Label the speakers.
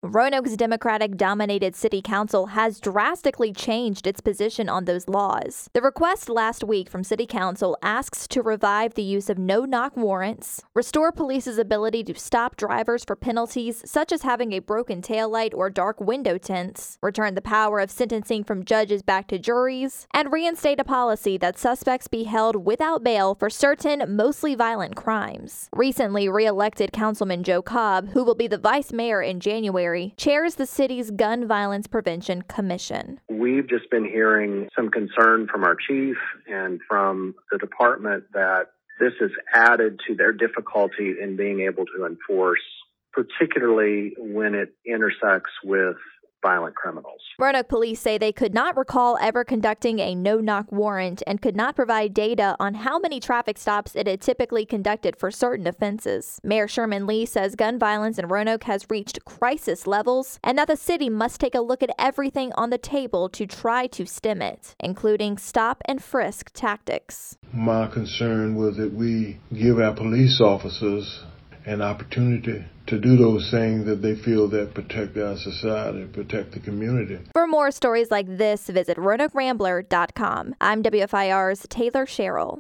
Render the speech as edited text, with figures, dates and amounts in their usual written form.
Speaker 1: Roanoke's Democratic-dominated city council has drastically changed its position on those laws. The request last week from city council asks to revive the use of no-knock warrants, restore police's ability to stop drivers for penalties such as having a broken taillight or dark window tints, return the power of sentencing from judges back to juries, and reinstate a policy that suspects be held without bail for certain mostly violent crimes. Recently re-elected Councilman Joe Cobb, who will be the vice mayor in January, chairs the city's Gun Violence Prevention Commission.
Speaker 2: We've just been hearing some concern from our chief and from the department that this has added to their difficulty in being able to enforce, particularly when it intersects with violent criminals.
Speaker 1: Roanoke police say they could not recall ever conducting a no-knock warrant and could not provide data on how many traffic stops it had typically conducted for certain offenses. Mayor Sherman Lee says gun violence in Roanoke has reached crisis levels and that the city must take a look at everything on the table to try to stem it, including stop and frisk tactics.
Speaker 3: My concern was that we give our police officers an opportunity to do those things that they feel that protect our society, protect the community.
Speaker 1: For more stories like this, visit RoanokeRambler.com. I'm WFIR's Taylor Sherrill.